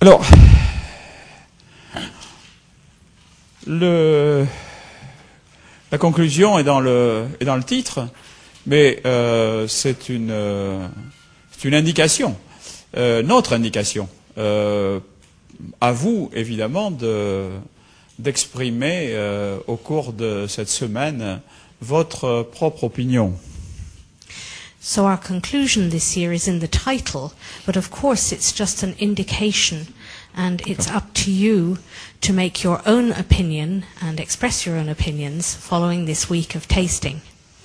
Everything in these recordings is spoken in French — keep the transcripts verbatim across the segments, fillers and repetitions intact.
Alors, le, la conclusion est dans le, est dans le titre, mais euh, c'est une, euh, c'est une indication, euh, notre indication. Euh, à vous, évidemment, de, d'exprimer euh, au cours de cette semaine votre propre opinion. So our conclusion this year is in the title, but of course it's just an indication, and it's up to you to make your own opinion and express your own opinions following this week of tasting.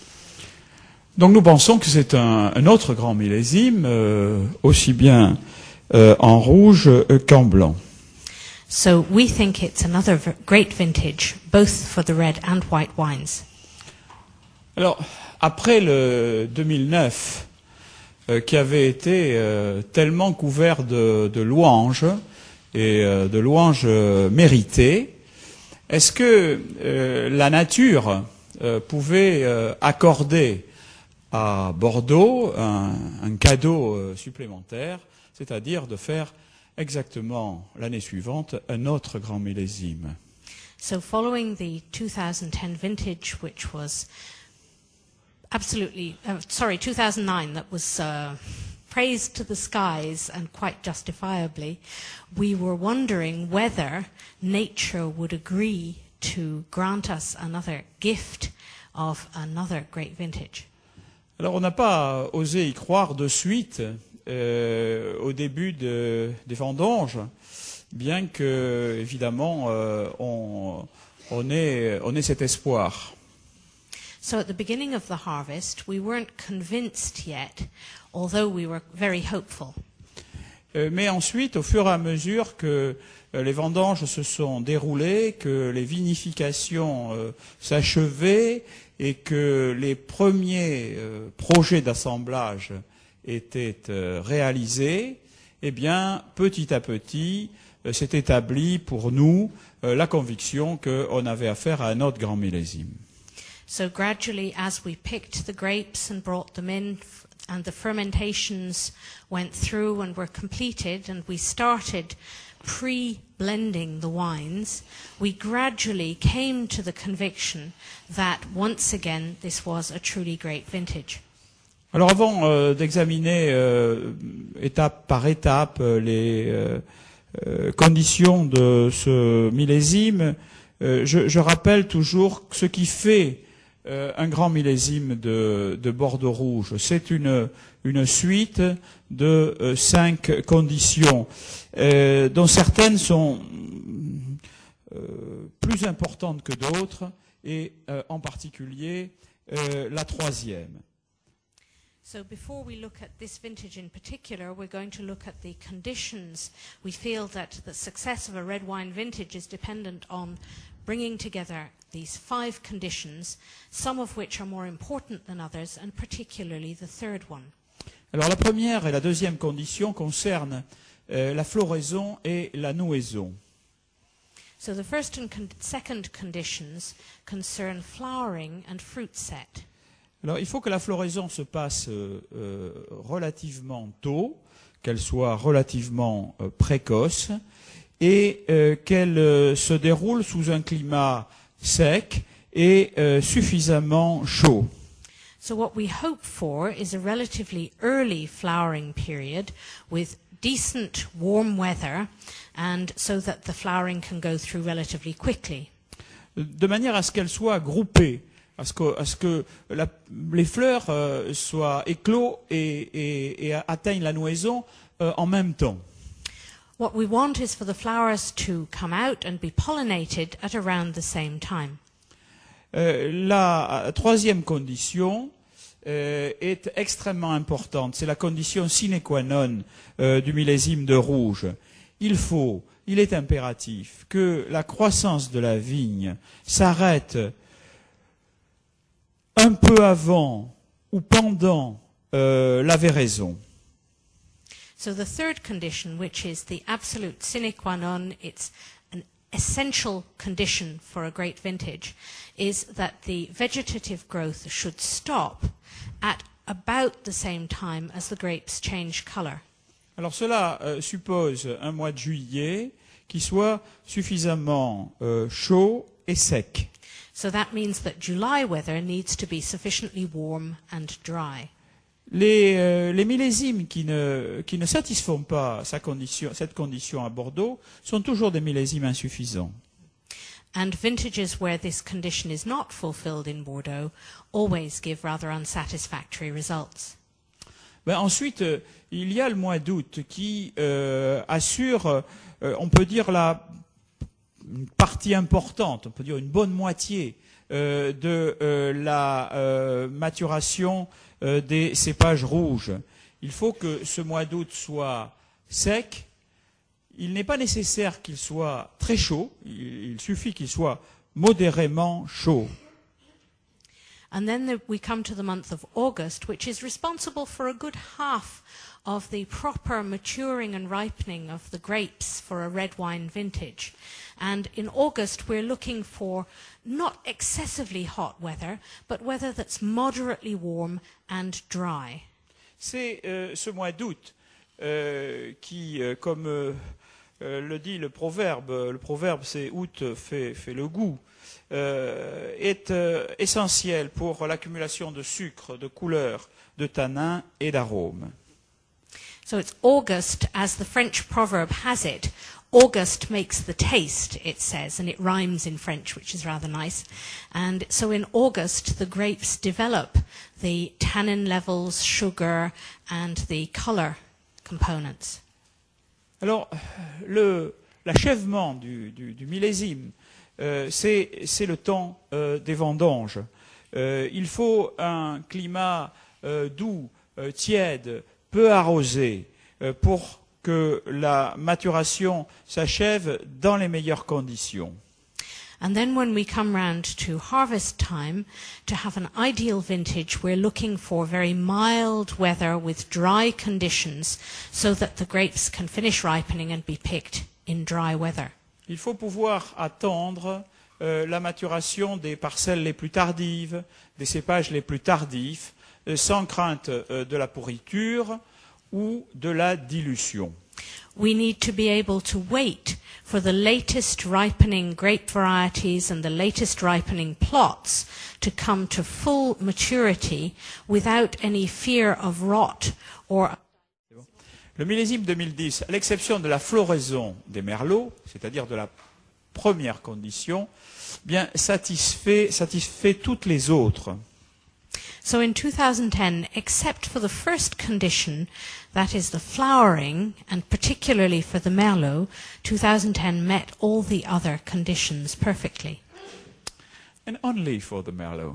Donc nous pensons que c'est un, un autre grand millésime, euh, aussi bien euh, en rouge qu'en blanc. So we think it's another v- great vintage, both for the red and white wines. Alors, après le deux mille neuf, euh, qui avait été euh, tellement couvert de, de louanges, et euh, de louanges euh, méritées, est-ce que euh, la nature euh, pouvait euh, accorder à Bordeaux un, un cadeau euh, supplémentaire, c'est-à-dire de faire exactement l'année suivante un autre grand millésime? So following the two thousand ten vintage, which was absolutely, uh, sorry, two thousand nine, that was uh, praised to the skies and quite justifiably, we were wondering whether nature would agree to grant us another gift of another great vintage. Alors on n'a pas osé y croire de suite euh, au début de, des vendanges, bien que évidemment euh, on, on, ait, on ait cet espoir. So at the beginning of the harvest, we weren't convinced yet, although we were very hopeful. Euh, mais ensuite, au fur et à mesure que euh, les vendanges se sont déroulées, que les vinifications euh, s'achevaient et que les premiers euh, projets d'assemblage étaient euh, réalisés, eh bien, petit à petit, euh, s'est établie pour nous euh, la conviction qu'on avait affaire à un autre grand millésime. So gradually, as we picked the grapes and brought them in, f- and the fermentations went through and were completed, and we started pre-blending the wines, we gradually came to the conviction that once again this was a truly great vintage. Alors avant euh, d'examiner euh, étape par étape euh, les euh, euh, conditions de ce millésime, euh, je, je rappelle toujours ce qui fait euh, un grand millésime de, de Bordeaux rouge. C'est une, une suite de euh, cinq conditions, euh, dont certaines sont euh, plus importantes que d'autres, et euh, en particulier euh, la troisième. So before we look at this vintage in particular, we're going to look at the conditions. We feel that the success of a red wine vintage is dependent on bringing together these five conditions, some of which are more important than others, and particularly the third one. Alors la première et la deuxième condition concernent euh, la floraison et la nouaison. So the first and con- second conditions concern flowering and fruit set. Alors il faut que la floraison se passe euh, euh, relativement tôt, qu'elle soit relativement euh, précoce et euh, qu'elle euh, se déroule sous un climat sec et euh, suffisamment chaud. So what we hope for is a relatively early flowering period with decent warm weather, and so that the flowering can go through relatively quickly. De manière à ce qu'elle soit groupée, à ce que, à ce que la, les fleurs euh, soient éclos et, et, et atteignent la nouaison euh, en même temps. What we want is for the flowers to come out and be pollinated at around the same time. Euh, la troisième condition euh, est extrêmement importante. C'est la condition sine qua non euh, du millésime de rouge. Il faut, il est impératif que la croissance de la vigne s'arrête un peu avant ou pendant euh, la véraison. So the third condition, which is the absolute sine qua non, it's an essential condition for a great vintage, is that the vegetative growth should stop at about the same time as the grapes change color. Alors cela euh, suppose un mois de juillet qui soit suffisamment euh, chaud et sec. So that means that July weather needs to be sufficiently warm and dry. Les, euh, les millésimes qui ne, qui ne satisfont pas sa condition, cette condition à Bordeaux sont toujours des millésimes insuffisants. And vintages where this condition is not fulfilled in Bordeaux always give rather unsatisfactory results. Ben ensuite, euh, il y a le mois d'août qui euh, assure, euh, on peut dire, la une partie importante, on peut dire une bonne moitié euh, de euh, la euh, maturation euh, des cépages rouges. Il faut que ce mois d'août soit sec. Il n'est pas nécessaire qu'il soit très chaud, il, il suffit qu'il soit modérément chaud. And then the, we come to the month of August, which is responsible for a good half of the proper maturing and ripening of the grapes for a red wine vintage. And in August, we're looking for not excessively hot weather, but weather that's moderately warm and dry. C'est euh, ce mois d'août euh, qui, euh, comme euh, euh, le dit le proverbe, le proverbe c'est août fait, fait le goût, euh, est euh, essentiel pour l'accumulation de sucre, de couleur, de tanins et d'arômes. So it's August, as the French proverb has it. August makes the taste, it says, and it rhymes in French, which is rather nice. And so in August, the grapes develop the tannin levels, sugar, and the color components. Alors, le, l'achèvement du, du, du millésime, euh, c'est, c'est le temps euh, des vendanges. Euh, il faut un climat euh, doux, euh, tiède, peu arrosé, euh, pour que la maturation s'achève dans les meilleures conditions. And then when we come round to harvest time, to have an ideal vintage, we're looking for very mild weather with dry conditions so that the grapes can finish ripening and be picked in dry weather. Il faut pouvoir attendre euh, la maturation des parcelles les plus tardives, des cépages les plus tardifs, euh, sans crainte euh, de la pourriture ou de la dilution. We need to be able to wait for the latest ripening grape varieties and the latest ripening plots to come to full maturity without any fear of rot or... Le millésime deux mille dix, à l'exception de la floraison des merlots, c'est-à-dire de la première condition, bien satisfait, satisfait toutes les autres. So in two thousand ten, except for the first condition, that is the flowering, and particularly for the Merlot, two thousand ten met all the other conditions perfectly. And only for the Merlot.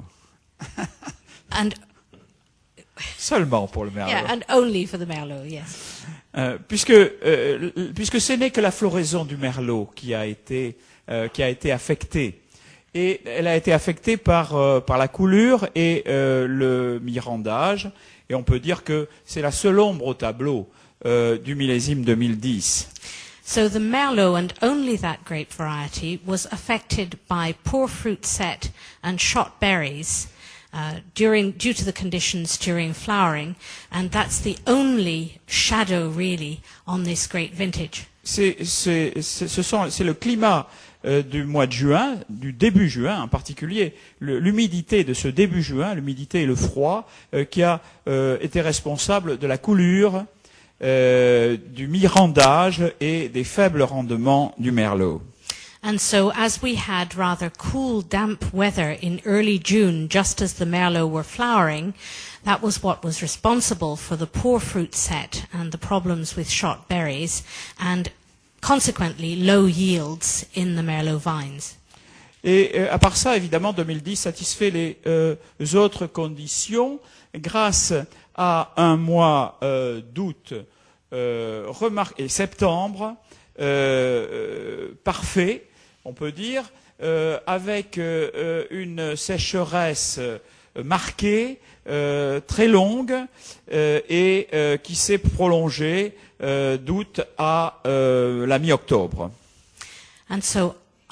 And Seulement pour le Merlot. yeah, and only for the Merlot, yes. Euh, puisque, euh, puisque ce n'est que la floraison du Merlot qui a été, euh, qui a été affectée. Et elle a été affectée par, euh, par la coulure et euh, le mirandage. Et on peut dire que c'est la seule ombre au tableau euh, du millésime deux mille dix. So the Merlot, and only that grape variety, was affected by poor fruit set and shot berries uh, during, due to the conditions during flowering. And that's the only shadow, really, on this great vintage. C'est, c'est, c'est, ce sont, c'est le climat euh, du mois de juin, du début juin en particulier, le, l'humidité de ce début juin, l'humidité et le froid, euh, qui a euh, été responsable de la coulure, euh, du mirandage et des faibles rendements du Merlot. And so as we had rather cool, damp weather in early June, just as the Merlot were flowering, that was what was responsible for the poor fruit set and the problems with shot berries, and consequently low yields in the Merlot vines. Et euh, à part ça, évidemment, deux mille dix satisfait les euh, autres conditions grâce à un mois euh, d'août euh, remar- et septembre euh, euh, parfait, on peut dire, euh, avec euh, une sécheresse euh, marquée, euh, très longue euh, et euh, qui s'est prolongée euh, d'août à euh, la mi-octobre. And so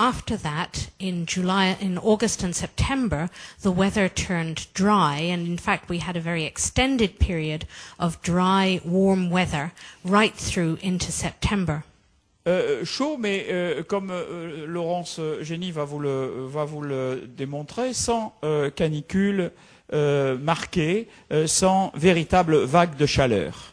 after that, in July, in August and September, the weather turned dry, and in fact we had a very extended period of dry, warm weather right through into September. Euh, chaud, mais euh, comme euh, Laurence Génie va vous le, va vous le démontrer, sans euh, canicule euh, marquée, euh, sans véritable vague de chaleur.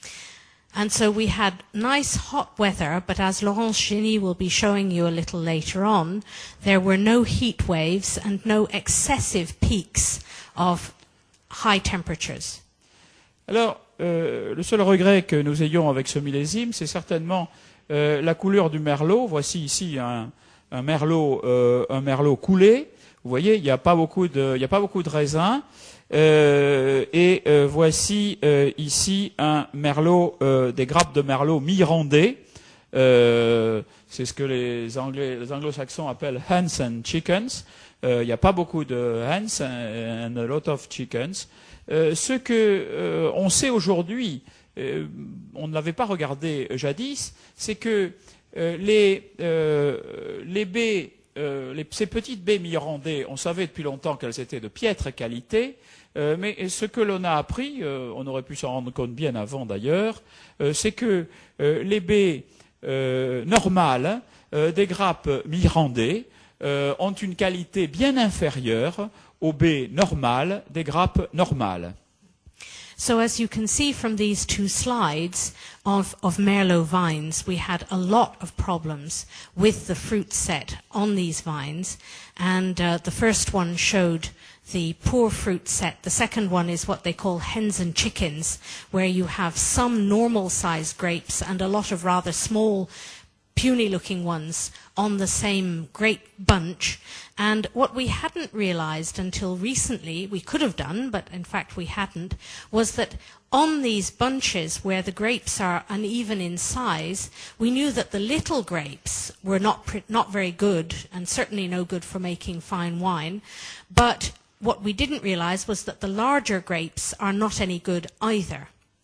And so we had nice hot weather, but as Laurence Génie will be showing you a little later on, there were no heat waves and no excessive peaks of high temperatures. Alors, euh, le seul regret que nous ayons avec ce millésime, c'est certainement euh, la couleur du merlot. Voici ici un, un merlot, euh, un merlot coulé. Vous voyez, il n'y a pas beaucoup de, il n'y a pas beaucoup de raisins. Euh, et euh, voici euh, ici un merlot, euh, des grappes de merlot mi-randées. Euh, c'est ce que les Anglais, les Anglo-Saxons appellent hens and chickens. Euh, il n'y a pas beaucoup de hens and a lot of chickens. Euh, ce que euh, on sait aujourd'hui, euh, on ne l'avait pas regardé jadis, c'est que euh, les, euh, les baies, euh, les, ces petites baies mi-randées, on savait depuis longtemps qu'elles étaient de piètre qualité. Euh, mais ce que l'on a appris, euh, on aurait pu s'en rendre compte bien avant d'ailleurs, euh, c'est que euh, les baies euh, normales, euh, des grappes mi-randées, euh, ont une qualité bien inférieure aux baies normales des grappes normales. So as you can see from these two slides of, of Merlot vines, we had a lot of problems with the fruit set on these vines. And uh, the first one showed the poor fruit set. The second one is what they call hens and chickens, where you have some normal-sized grapes and a lot of rather small, puny-looking ones on the same grape bunch. And what we hadn't realized until recently, we could have done, but in fact we hadn't, was that on these bunches where the grapes are uneven in size, we knew that the little grapes were not, not very good, and certainly no good for making fine wine. But what we didn't realize was that the larger grapes are not any good either.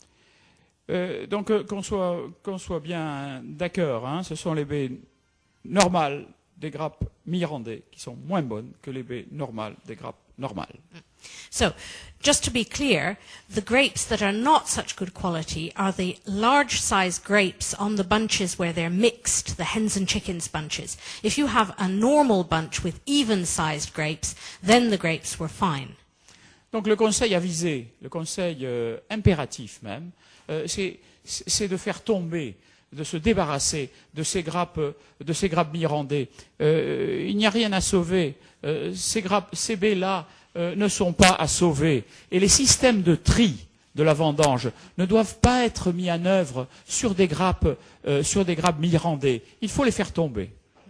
Euh, donc euh, qu'on soit, qu'on soit bien d'accord, hein, ce sont les baies normales des grappes mi-randées qui sont moins bonnes que les baies normales des grappes normales. So, just to be clear, the grapes that are not such good quality are the large-sized grapes on the bunches where they're mixed, the hens and chickens bunches. If you have a normal bunch with even-sized grapes, then the grapes were fine. Donc le conseil avisé, le conseil euh, impératif même, euh, c'est, c'est de faire tomber, de se débarrasser de ces grappes, de ces grappes mi-randées. Euh, il n'y a rien à sauver. Euh, ces grappes, ces baies-là euh, ne sont pas à sauver. Et les systèmes de tri de la vendange ne doivent pas être mis en œuvre sur des grappes, euh, sur des grappes mi-randées. Il faut les faire tomber.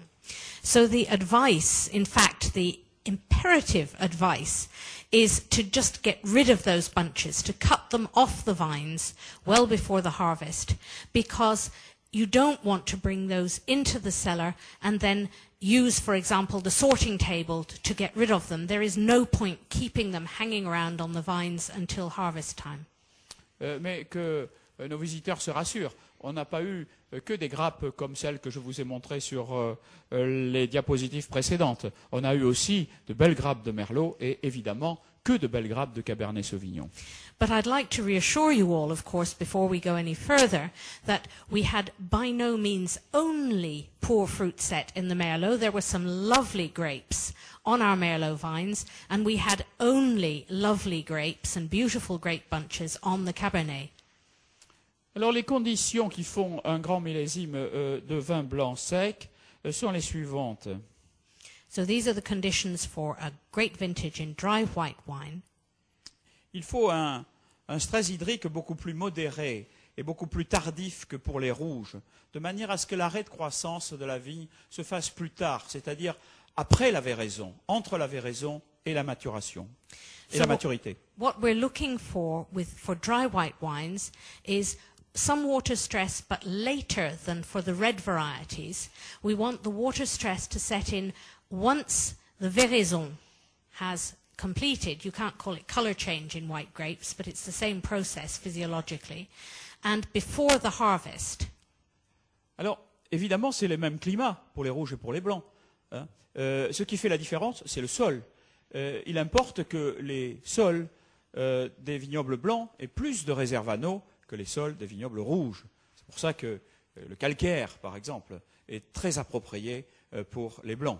So the advice, in fact, the imperative advice is to just get rid of those bunches, to cut them off the vines well before the harvest, because you don't want to bring those into the cellar and then use, for example, the sorting table to, to get rid of them. There is no point keeping them hanging around on the vines until harvest time. Euh, mais que euh, nos visiteurs se rassurent. On n'a pas eu euh, que des grappes comme celles que je vous ai montrées sur euh, euh, les diapositives précédentes. On a eu aussi de belles grappes de Merlot et évidemment que de belles grappes de Cabernet Sauvignon. But I'd like to reassure you all, of course, before we go any further, that we had by no means only poor fruit set in the Merlot. There were some lovely grapes on our Merlot vines, and we had only lovely grapes and beautiful grape bunches on the Cabernet. Alors les conditions qui font un grand millésime euh, de vin blanc sec euh, sont les suivantes. So these are the conditions for a great vintage in dry white wine. Il faut un, un stress hydrique beaucoup plus modéré et beaucoup plus tardif que pour les rouges, de manière à ce que l'arrêt de croissance de la vigne se fasse plus tard, c'est-à-dire après la véraison, entre la véraison et la maturation, et So la maturité. What we're looking for with for dry white wines is some water stress, but later than for the red varieties. We want the water stress to set in once the véraison has completed. You can't call it color change in white grapes, but it's the same process physiologically, and before the harvest. Alors, évidemment, c'est les mêmes climats pour les rouges et pour les blancs. hein. Euh, ce qui fait la différence, c'est le sol. Euh, il importe que les sols euh, des vignobles blancs aient plus de réserve en eau que les sols des vignobles rouges. C'est pour ça que euh, le calcaire, par exemple, est très approprié euh, pour les blancs.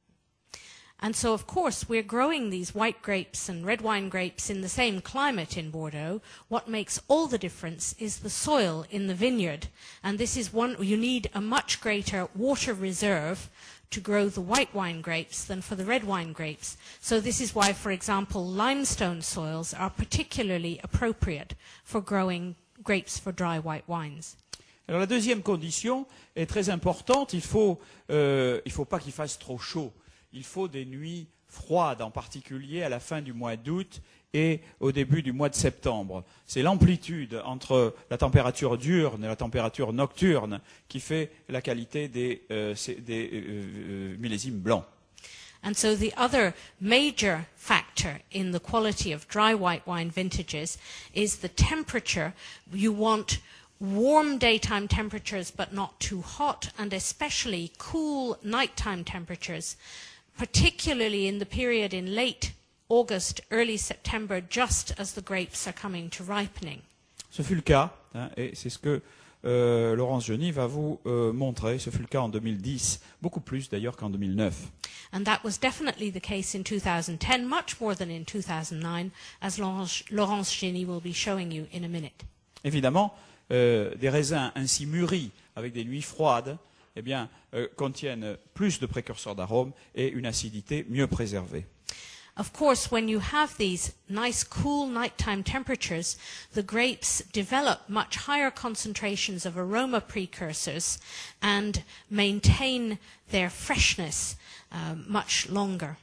And so, of course, we're growing these white grapes and red wine grapes in the same climate in Bordeaux. What makes all the difference is the soil in the vineyard. And this is one, you need a much greater water reserve to grow the white wine grapes than for the red wine grapes. So this is why, for example, limestone soils are particularly appropriate for growing grapes for dry white wines. Alors la deuxième condition est très importante. Il faut, euh, il faut pas qu'il fasse trop chaud. Il faut des nuits froides, en particulier à la fin du mois d'août et au début du mois de septembre. C'est l'amplitude entre la température diurne et la température nocturne qui fait la qualité des, euh, des euh, millésimes blancs. And so the other major factor in the quality of dry white wine vintages is the temperature. You want warm daytime temperatures but not too hot, and especially cool nighttime temperatures, particularly in the period in late August, early September, just as the grapes are coming to ripening. Ce fut le cas, hein, et c'est ce que euh, Laurence Geny va vous euh, montrer. Ce fut le cas en deux mille dix, beaucoup plus d'ailleurs qu'en deux mille neuf. And that was definitely the case in two thousand ten, much more than in two thousand nine, as Laurence, Laurence Geny will be showing you in a minute. Évidemment, euh, des raisins ainsi mûris avec des nuits froides, eh bien, euh, contiennent plus de précurseurs d'arômes et une acidité mieux préservée. Of course, when you have these nice cool nighttime temperatures, the grapes develop much higher concentrations of aroma precursors and maintain their freshness uh, much longer.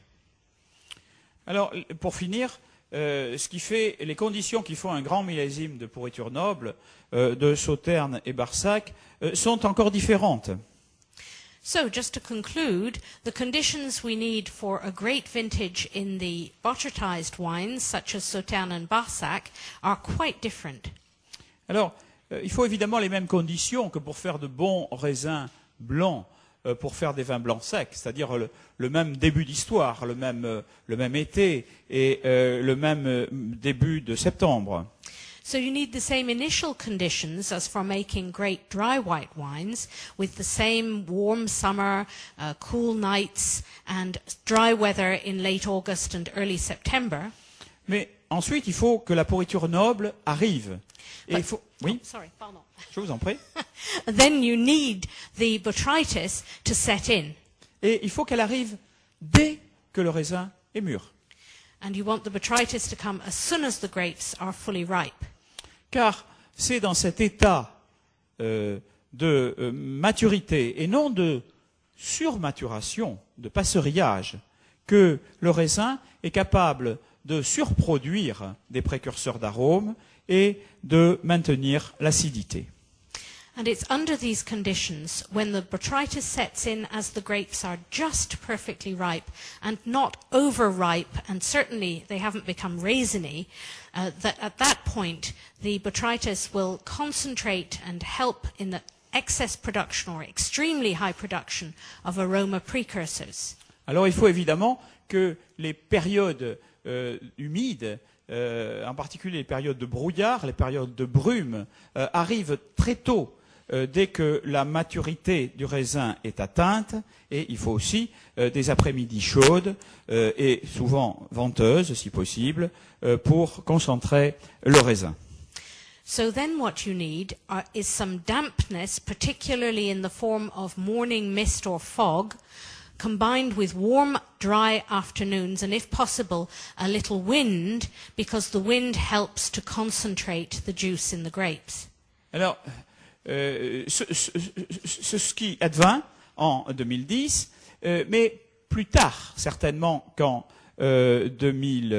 Alors, pour finir, euh, ce qui fait les conditions qui font un grand millésime de pourriture noble euh, de Sauternes et Barsac euh, sont encore différentes. So, just to conclude, the conditions we need for a great vintage in the botrytized wines, such as Sauternes and Barsac, are quite different. Alors, euh, il faut évidemment les mêmes conditions que pour faire de bons raisins blancs, euh, pour faire des vins blancs secs, c'est-à-dire le, le même début d'histoire, le même, euh, le même été et euh, le même euh, début de septembre. So you need the same initial conditions as for making great dry white wines, with the same warm summer, uh, cool nights, and dry weather in late August and early September. Mais ensuite, il faut que la pourriture noble arrive. Et But, il faut... Oui, oh, sorry, pardon. je vous en prie. Then you need the botrytis to set in. Et il faut qu'elle arrive dès que le raisin est mûr. And you want the botrytis to come as soon as the grapes are fully ripe. Car c'est dans cet état euh, de euh, maturité et non de surmaturation, de passerillage, que le raisin est capable de surproduire des précurseurs d'arômes et de maintenir l'acidité. And it's under these conditions, when the botrytis sets in as the grapes are just perfectly ripe and not overripe, and certainly they haven't become raisiny, uh, that at that point the botrytis will concentrate and help in the excess production or extremely high production of aroma precursors. Alors il faut évidemment que les périodes euh, humides, euh, en particulier les périodes de brouillard, les périodes de brume, euh, arrivent très tôt. Euh, dès que la maturité du raisin est atteinte, et il faut aussi euh, des après-midi chaudes euh, et souvent venteuses, si possible, euh, pour concentrer le raisin. So then what you need are, is some dampness, particularly in the form of morning mist or fog, combined with warm, dry afternoons, and if possible, a little wind, because the wind helps to concentrate the juice in the grapes. Alors, Euh, ce, ce, ce, ce qui advint en deux mille dix, euh, mais plus tard, certainement qu'en euh, deux mille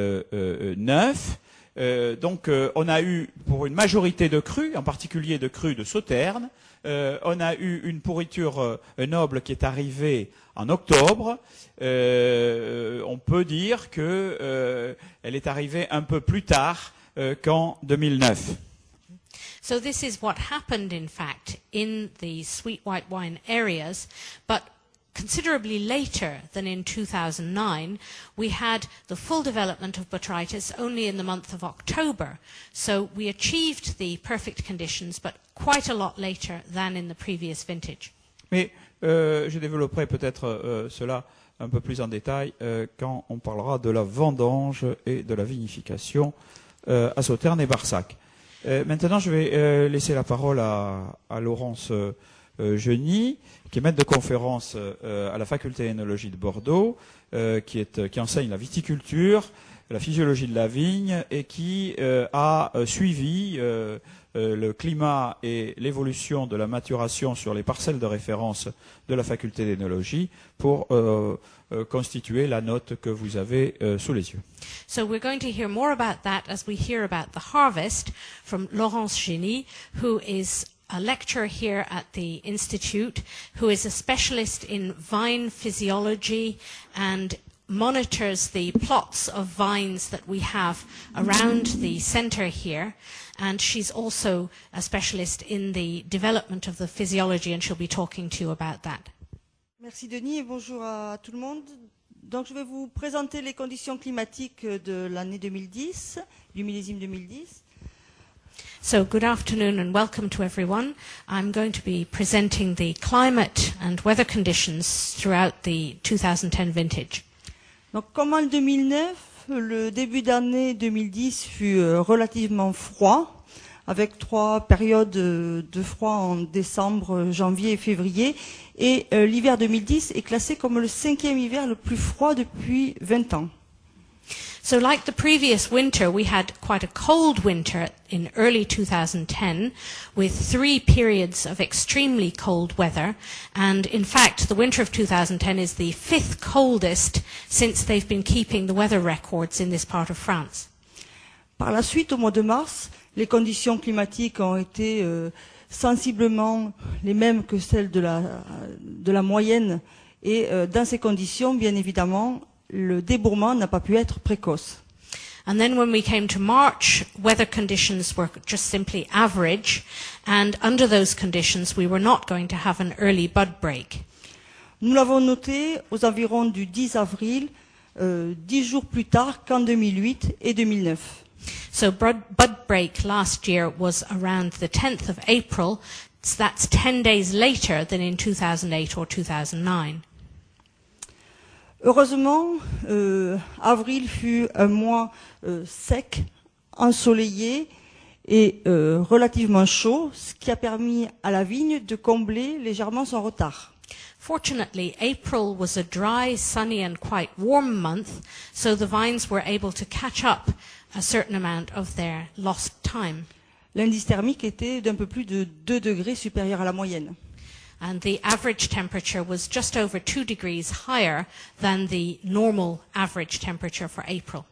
neuf. Euh, donc, euh, on a eu, pour une majorité de crus, en particulier de crus de Sauternes, euh, on a eu une pourriture euh, noble qui est arrivée en octobre. Euh, on peut dire qu'elle euh, est arrivée un peu plus tard euh, qu'en deux mille neuf. So this is what happened, in fact, in the sweet white wine areas, but considerably later than in two thousand nine, we had the full development of botrytis only in the month of October. So we achieved the perfect conditions, but quite a lot later than in the previous vintage. Mais euh, je développerai peut-être euh, cela un peu plus en détail euh, quand on parlera de la vendange et de la vinification euh, à Sauternes et Barsac. Euh, maintenant, je vais euh, laisser la parole à, à Laurence euh, Geny, qui est maître de conférence euh, à la faculté d'œnologie de Bordeaux, euh, qui, est, qui enseigne la viticulture, la physiologie de la vigne et qui euh, a euh, suivi euh, euh, le climat et l'évolution de la maturation sur les parcelles de référence de la faculté d'œnologie pour euh, euh, constituer la note que vous avez euh, sous les yeux. So we're going to hear more about that as we hear about the harvest from Laurence Geny, who is a lecturer here at the Institute, who is a specialist in vine physiology and monitors the plots of vines that we have around the center here. And she's also a specialist in the development of the physiology, and she'll be talking to you about that. Merci Denis et bonjour à tout le monde. Donc je vais vous présenter les conditions climatiques de l'année deux mille dix, du millésime deux mille dix. So good afternoon and welcome to everyone. I'm going to be presenting the climate and weather conditions throughout the two thousand ten vintage. Donc comme en deux mille neuf, le début d'année deux mille dix fut relativement froid, avec trois périodes de froid en décembre, janvier et février. Et euh, l'hiver deux mille dix est classé comme le cinquième hiver le plus froid depuis vingt ans. So like the previous winter, we had quite a cold winter in early two thousand ten with three periods of extremely cold weather. And in fact, the winter of two thousand ten is the fifth coldest since they've been keeping the weather records in this part of France. Par la suite, au mois de mars, les conditions climatiques ont été euh, sensiblement les mêmes que celles de la, de la moyenne. Et euh, dans ces conditions, bien évidemment, le débourrement n'a pas pu être précoce. And then when we came to March, weather conditions were just simply average, and under those conditions we were not going to have an early bud break. Nous l'avons noté aux environs du dix avril, euh, dix jours plus tard qu'en deux mille huit et deux mille neuf. So bud, bud break last year was around the tenth of April, so that's ten days later than in two thousand eight or two thousand nine. Heureusement, euh, avril fut un mois euh, sec, ensoleillé et euh, relativement chaud, ce qui a permis à la vigne de combler légèrement son retard. Fortunately, April was a dry, sunny and quite warm month, so the vines were able to catch up a certain amount of their lost time. L'indice thermique était d'un peu plus de deux degrés supérieur à la moyenne. And the average temperature was just over two degrees higher than the normal average temperature for April.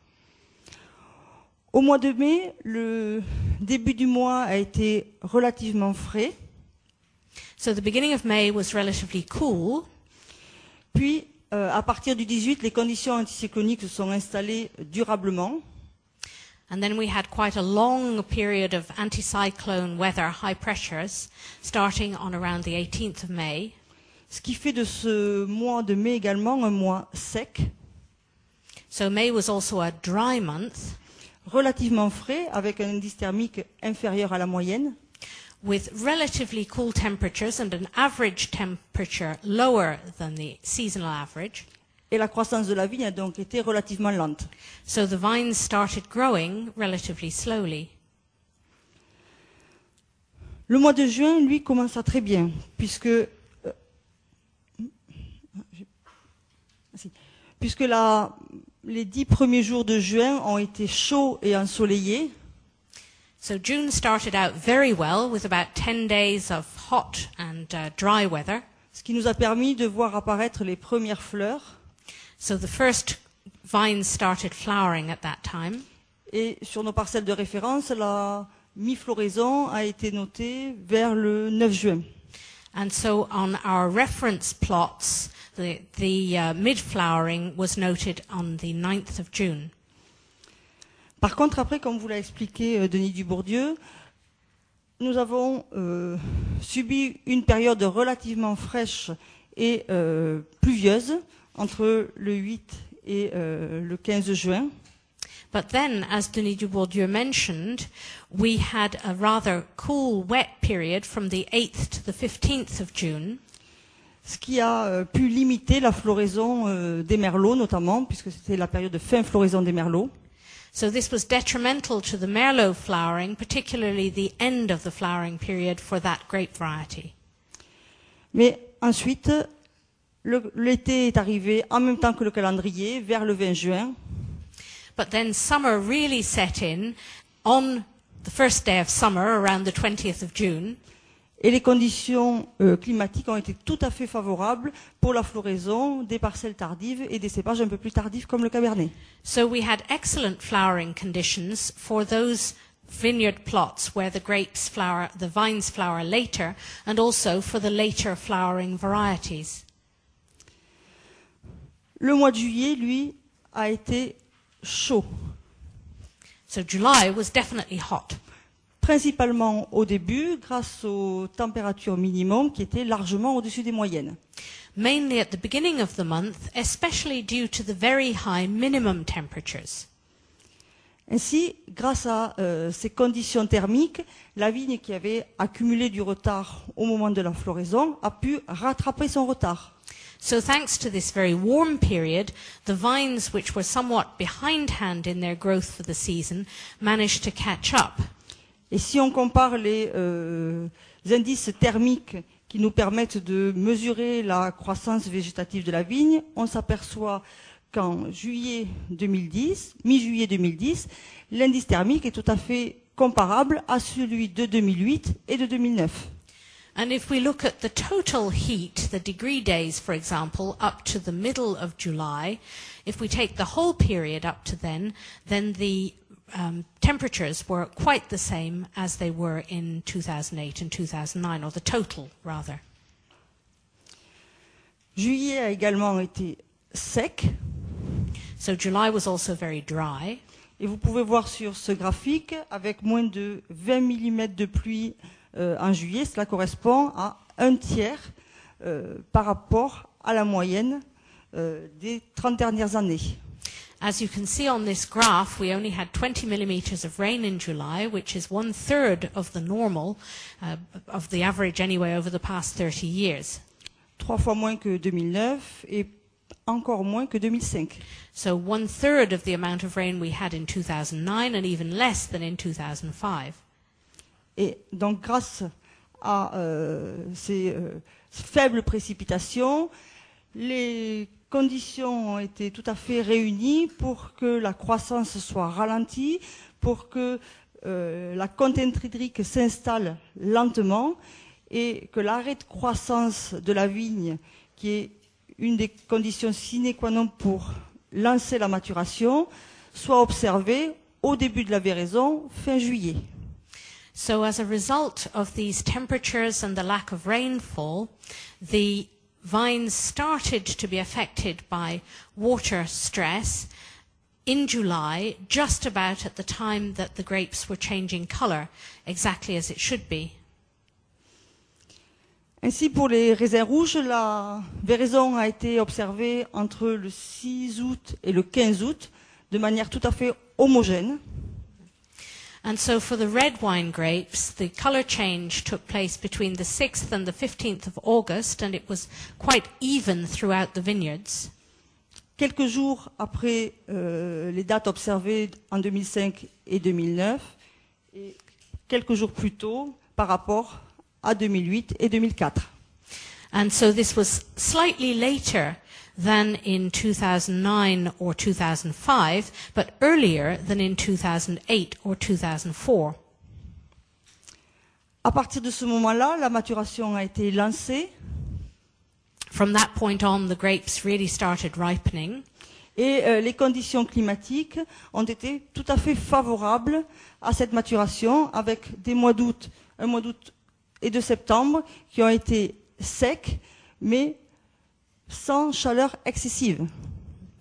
Au mois de mai, le début du mois a été relativement frais. So the beginning of May was relatively cool. Puis, euh, à partir du dix-huit, les conditions anticycloniques se sont installées durablement. And then we had quite a long period of anticyclone weather, high pressures, starting on around the eighteenth of May. Ce qui fait de ce mois de mai également un mois sec. So May was also a dry month. Relativement frais, avec un indice thermique inférieur à la moyenne. With relatively cool temperatures and an average temperature lower than the seasonal average. Et la croissance de la vigne a donc été relativement lente. So the vines started growing relatively slowly. Le mois de juin, lui, commença très bien, puisque, euh, puisque la, les dix premiers jours de juin ont été chauds et ensoleillés. So June started out very well with about ten days of hot and uh, dry weather. Ce qui nous a permis de voir apparaître les premières fleurs. So the first vines started flowering at that time. Et sur nos parcelles de référence, la mi-floraison a été notée vers le neuf juin. And so on our reference plots, the, the uh, mid-flowering was noted on the ninth of June. Par contre, après, comme vous l'a expliqué Denis Dubourdieu, nous avons euh, subi une période relativement fraîche et euh, pluvieuse entre le huit et euh, le quinze juin. But then, as Denis Dubourdieu mentioned, we had a rather cool, wet period from the eighth to the fifteenth of June. Ce qui a euh, pu limiter la floraison euh, des merlots notamment, puisque c'était la période de fin floraison des merlots. So this was detrimental to the merlot flowering, particularly the end of the flowering period for that grape variety. Mais ensuite, le, l'été est arrivé en même temps que le calendrier, vers le vingt juin. But then summer really set in on the first day of summer, around the twentieth of June. Et les conditions euh, climatiques ont été tout à fait favorables pour la floraison des parcelles tardives et des cépages un peu plus tardifs comme le Cabernet. So we had excellent flowering conditions for those vineyard plots where the grapes flower, the vines flower later, and also for the later flowering varieties. Le mois de juillet, lui, a été chaud. So July was definitely hot. Principalement au début, grâce aux températures minimum qui étaient largement au-dessus des moyennes. Mainly at the beginning of the month, especially due to the very high minimum temperatures. Ainsi, grâce à euh, ces conditions thermiques, la vigne qui avait accumulé du retard au moment de la floraison a pu rattraper son retard. So thanks to this very warm period, the vines which were somewhat behindhand in their growth for the season managed to catch up. Et si on compare les euh, indices thermiques qui nous permettent de mesurer la croissance végétative de la vigne, on s'aperçoit qu'en juillet deux mille dix, mi-juillet deux mille dix, l'indice thermique est tout à fait comparable à celui de deux mille huit et de deux mille neuf. And if we look at the total heat, the degree days, for example, up to the middle of July, if we take the whole period up to then, then the um, temperatures were quite the same as they were in two thousand eight and two thousand nine, or the total, rather. Juillet a également été sec. So July was also very dry. Et vous pouvez voir sur ce graphique, avec moins de vingt millimètres de pluie euh, en juillet, cela correspond à un tiers euh, par rapport à la moyenne euh, des trente dernières années. As you can see on this graph, we only had twenty millimeters of rain in July, which is one third of the normal, uh, of the average anyway, over the past thirty years. Trois fois moins que deux mille neuf et encore moins que deux mille cinq. So one third of the amount of rain we had in two thousand nine and even less than in two thousand five. Et donc grâce à euh, ces euh, faibles précipitations, les conditions ont été tout à fait réunies pour que la croissance soit ralentie, pour que euh, la contenance hydrique s'installe lentement et que l'arrêt de croissance de la vigne, qui est une des conditions sine qua non pour lancer la maturation, soit observé au début de la véraison, fin juillet. So as a result of these temperatures and the lack of rainfall, the vines started to be affected by water stress in July, just about at the time that the grapes were changing colour, exactly as it should be. Ainsi, pour les raisins rouges, la véraison a été observée entre le six août et le quinze août, de manière tout à fait homogène. And so for the red wine grapes, the colour change took place between the sixth and the fifteenth of August, and it was quite even throughout the vineyards. Quelques jours après euh, les dates observées en deux mille cinq et deux mille neuf, et quelques jours plus tôt par rapport à deux mille huit et deux mille quatre. And so this was slightly later than in two thousand nine or two thousand five, but earlier than in two thousand eight or two thousand four. À partir de ce moment-là, la maturation a été lancée. From that point on, the grapes really started ripening. Et euh, les conditions climatiques ont été tout à fait favorables à cette maturation, avec des mois d'août, un mois d'août et de septembre qui ont été secs, mais sans chaleur excessive.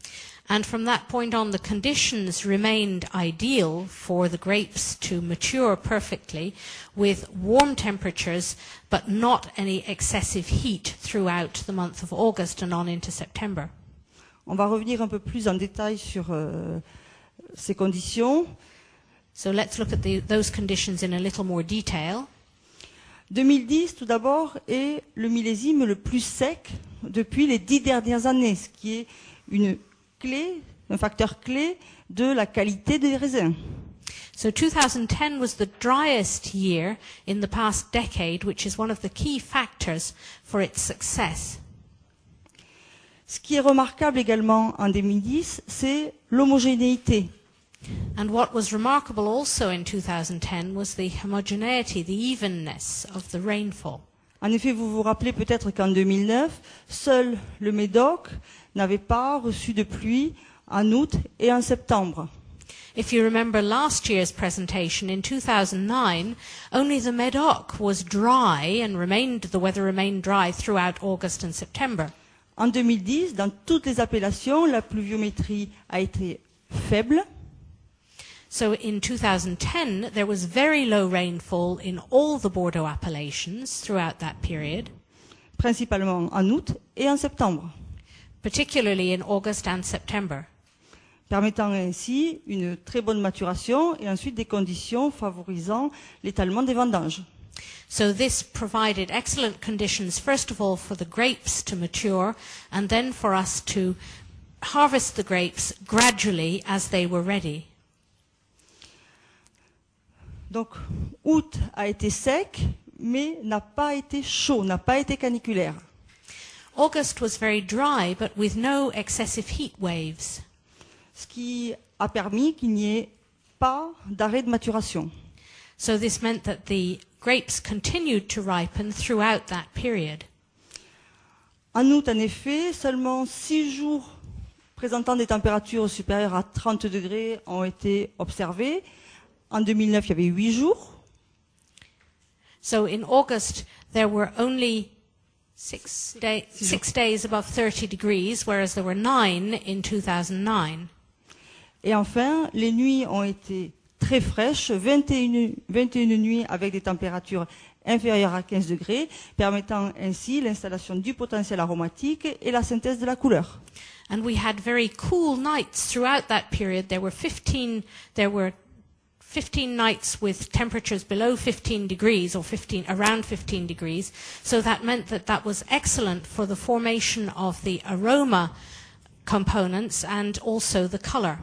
And from that point on, the conditions remained ideal for the grapes to mature perfectly with warm temperatures, but not any excessive heat throughout the month of August and on into September. On va revenir un peu plus en détail sur euh, ces conditions. So let's look at the, those conditions in a little more detail. deux mille dix, tout d'abord, est le millésime le plus sec depuis les dix dernières années, ce qui est une clé, un facteur clé de la qualité des raisins. So two thousand ten was the driest year in the past decade, which is one of the key factors for its success. Ce qui est remarquable également en deux mille dix, c'est l'homogénéité. And what was remarkable also in two thousand ten was the homogeneity, the evenness of the rainfall. En effet, vous vous rappelez peut-être qu'en deux mille neuf, seul le Médoc n'avait pas reçu de pluie en août et en septembre. If you remember last year's presentation in two thousand nine, only the Medoc was dry and remained, the weather remained dry throughout August and September. En deux mille dix, dans toutes les appellations, la pluviométrie a été faible. So in two thousand ten, there was very low rainfall in all the Bordeaux appellations throughout that period, Principalement en août et en septembre, particularly in August and September, permettant ainsi une très bonne maturation et ensuite des conditions favorisant l'étalement des vendanges. So this provided excellent conditions, first of all, for the grapes to mature, and then for us to harvest the grapes gradually as they were ready. Donc, août a été sec, mais n'a pas été chaud, n'a pas été caniculaire. August was very dry, but with no excessive heat waves. Ce qui a permis qu'il n'y ait pas d'arrêt de maturation. So this meant that the grapes continued to ripen throughout that period. En août, en effet, seulement six jours présentant des températures supérieures à trente degrés ont été observés. En deux mille neuf, il y avait huit jours. So in August, there were only six, day, six days above thirty degrees, whereas there were nine in two thousand nine. Et enfin, les nuits ont été très fraîches, vingt et une, vingt et une nuits avec des températures inférieures à quinze degrés, permettant ainsi l'installation du potentiel aromatique et la synthèse de la couleur. And we had very cool nights throughout that period. There were fifteen, there were fifteen nights with temperatures below fifteen degrees or fifteen, around fifteen degrees. So that meant that that was excellent for the formation of the aroma components and also the color.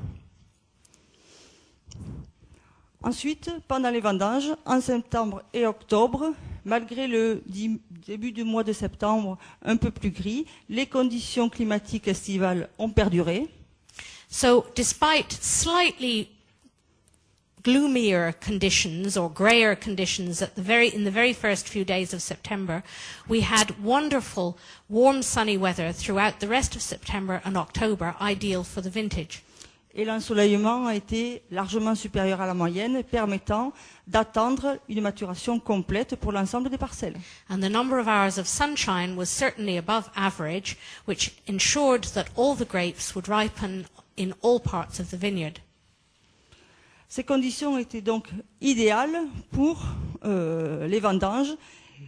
Ensuite, pendant les vendanges, en septembre et octobre, malgré le début du mois de septembre un peu plus gris, les conditions climatiques estivales ont perduré. So despite slightly gloomier conditions or grayer conditions at the very, in the very first few days of September, we had wonderful warm sunny weather throughout the rest of September and October, ideal for the vintage. Et l'ensoleillement a été largement supérieur à la moyenne, permettant d'attendre une maturation complète pour l'ensemble des parcelles. And the number of hours of sunshine was certainly above average, which ensured that all the grapes would ripen in all parts of the vineyard. Ces conditions étaient donc idéales pour euh, les vendanges.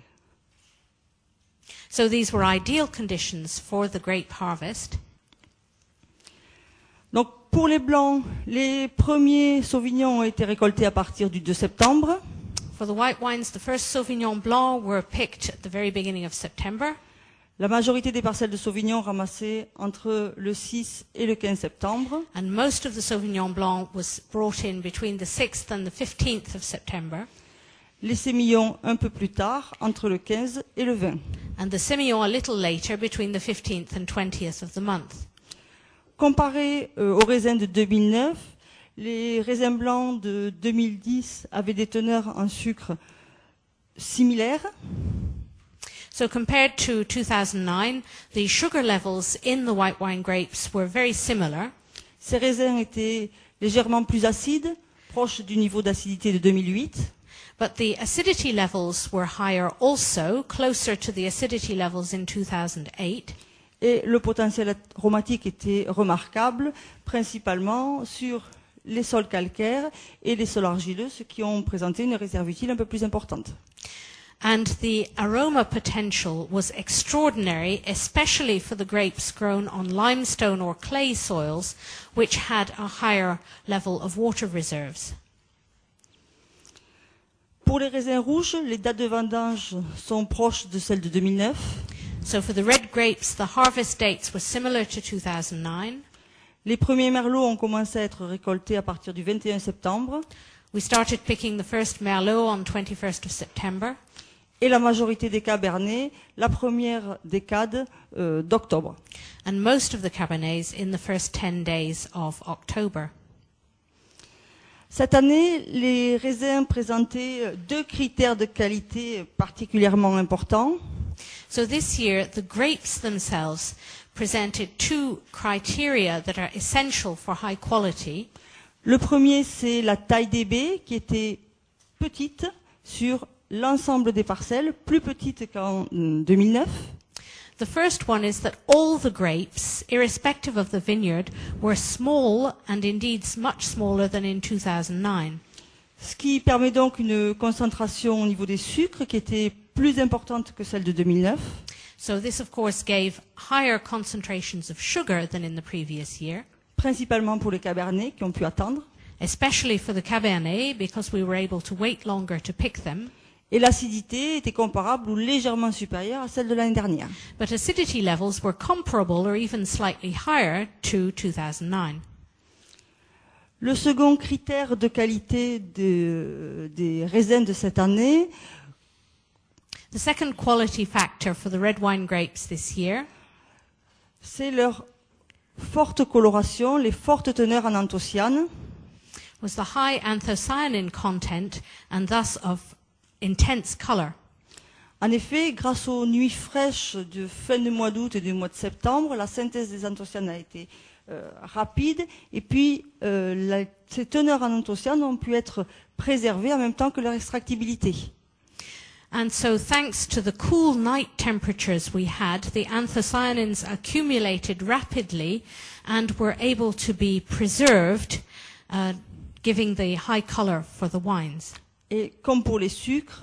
So these were ideal conditions for the grape harvest. Donc pour les blancs, les premiers sauvignons ont été récoltés à partir du deux septembre. For the white wines, the first Sauvignon Blanc were picked at the very beginning of September. La majorité des parcelles de Sauvignon ramassées entre le six et le quinze septembre. And most of the Sauvignon Blanc was brought in between the sixth and the fifteenth of September. Les sémillons un peu plus tard, entre le quinze et le vingt. And the Semillon a little later, between the fifteenth and twentieth of the month. Comparé euh, aux raisins de deux mille neuf, les raisins blancs de deux mille dix avaient des teneurs en sucre similaires. So compared to two thousand nine, the sugar levels in the white wine grapes were very similar. Ces raisins étaient légèrement plus acides, proches du niveau d'acidité de deux mille huit. But the acidity levels were higher also, closer to the acidity levels in two thousand eight. Et le potentiel aromatique était remarquable, principalement sur les sols calcaires et les sols argileux, ce qui ont présenté une réserve utile un peu plus importante. And the aroma potential was extraordinary, especially for the grapes grown on limestone or clay soils, which had a higher level of water reserves. Pour les raisins rouges, les dates de vendange sont proches de celles de deux mille neuf. So for the red grapes, the harvest dates were similar to two thousand nine. Les premiers merlots ont commencé à être récoltés à partir du vingt et un septembre. We started picking the first merlot on twenty-first of September. Et la majorité des cabernets, la première décade euh, d'octobre. And most of the cabernets in the first ten days of October. Cette année, les raisins présentaient deux critères de qualité particulièrement importants. So this year, the grapes themselves presented two criteria that are essential for high quality. Le premier, c'est la taille des baies, qui était petite sur l'ensemble des parcelles, plus petite qu'en deux mille neuf. The first one is that all the grapes, irrespective of the vineyard, were small and indeed much smaller than in two thousand nine. Ce qui permet donc une concentration au niveau des sucres qui était plus importante que celle de deux mille neuf. So this of course gave higher concentrations of sugar than in the previous year. Principalement pour les cabernets qui ont pu attendre. Especially for the Cabernet, because we were able to wait longer to pick them. Et l'acidité était comparable ou légèrement supérieure à celle de l'année dernière. But acidity levels were comparable or even slightly higher to two thousand nine. Le second critère de qualité de, des raisins de cette année, The second quality factor for the red wine grapes this year c'est leur forte coloration, les fortes teneurs en anthocyanes. was the high anthocyanin content and thus of intense color. En effet, grâce aux nuits fraîches de fin du mois d'août et du mois de septembre, la synthèse des anthocyanes a été euh, rapide et puis euh, la, ces teneurs en anthocyanes ont pu être préservées en même temps que leur extractibilité. And so thanks to the cool night temperatures we had, the anthocyanins accumulated rapidly and were able to be preserved, uh, giving the high color for the wines. Et comme pour les sucres,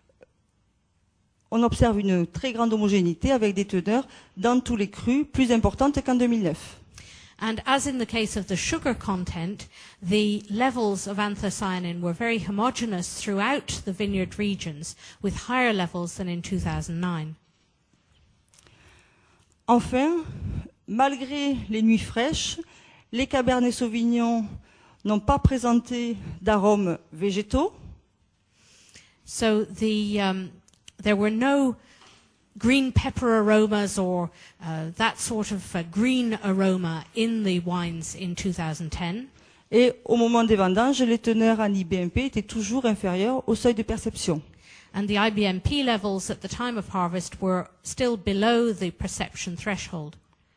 on observe une très grande homogénéité avec des teneurs dans tous les crus plus importantes qu'en deux mille neuf. And as in the case of the sugar content, the levels of anthocyanin were very homogeneous throughout the vineyard regions, with higher levels than in two thousand nine. Enfin, malgré les nuits fraîches, les Cabernet Sauvignon n'ont pas présenté d'arômes végétaux. So the um, there were no green pepper aromas or uh, that sort of uh, green aroma in the wines in two thousand ten. Et au moment des vendanges, les teneurs en I B M P étaient toujours inférieures au seuil de perception. And the I B M P levels at the time of harvest were still below the perception threshold.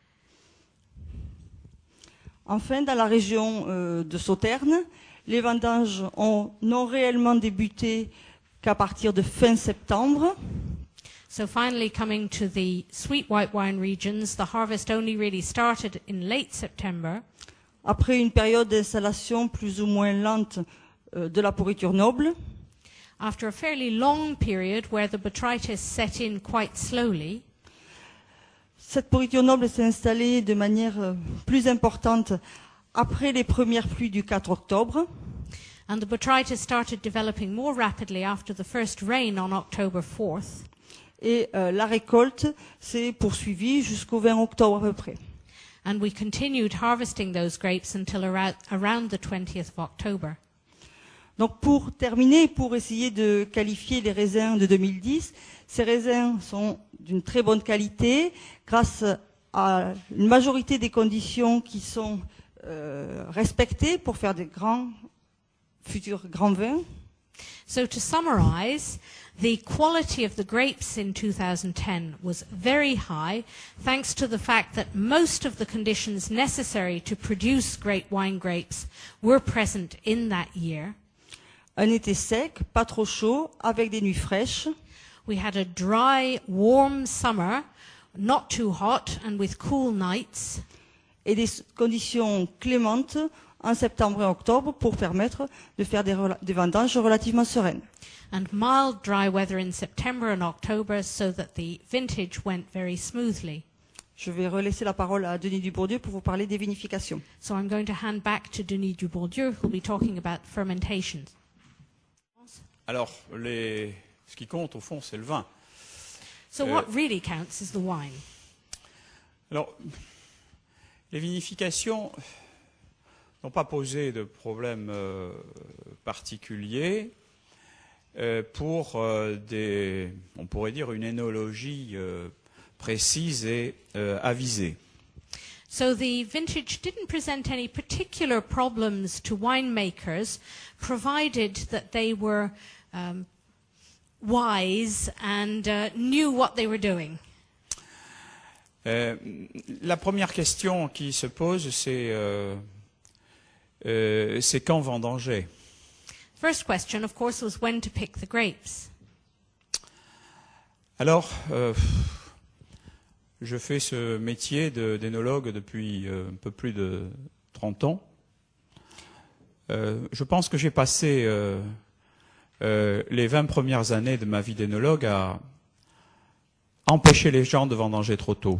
Enfin, dans la région euh, de Sauternes, les vendanges ont non réellement débuté qu'à partir de fin septembre. So finally coming to the sweet white wine regions, the harvest only really started in late September. Après une période d'installation plus ou moins lente euh, de la pourriture noble. After a fairly long period where the botrytis set in quite slowly. Cette pourriture noble s'est installée de manière euh, plus importante après les premières pluies du quatre octobre. And the botrytis started developing more rapidly after the first rain on October fourth. Et euh, la récolte s'est poursuivie jusqu'au vingt octobre à peu près. And we continued harvesting those grapes until around, around the twentieth of October. Donc pour terminer, pour essayer de qualifier les raisins de deux mille dix, ces raisins sont d'une très bonne qualité grâce à une majorité des conditions qui sont euh, respectées pour faire des grands futurs grands vins. So to summarize, the quality of the grapes in two thousand ten was very high, thanks to the fact that most of the conditions necessary to produce great wine grapes were present in that year. Un été sec, pas trop chaud, avec des nuits fraîches. We had a dry, warm summer not too hot and with cool nights. Et des conditions clémentes en septembre et octobre pour permettre de faire des, rela- des vendanges relativement sereines. And mild, dry weather in September and October so that the vintage went very smoothly. Je vais relaisser la parole à Denis Dubourdieu pour vous parler des vinifications. So I'm going to hand back to Denis Dubourdieu, who will be talking about fermentations. Alors, les... ce qui compte, au fond, c'est le vin. So Euh, what really counts is the wine. Alors, les vinifications n'ont pas posé de problème euh, particulier euh, pour euh, des, on pourrait dire, une énologie euh, précise et euh, avisée. So the vintage didn't present any particular problems to winemakers, provided that they were um, wise and uh, knew what they were doing. Euh, la première question qui se pose, c'est euh, euh, c'est quand vendanger. First question, of course, was when to pick the grapes. Alors, euh, je fais ce métier de- d'énologue depuis euh, un peu plus de trente ans. Euh, je pense que j'ai passé euh, euh, les vingt premières années de ma vie d'énologue à empêcher les gens de vendanger trop tôt.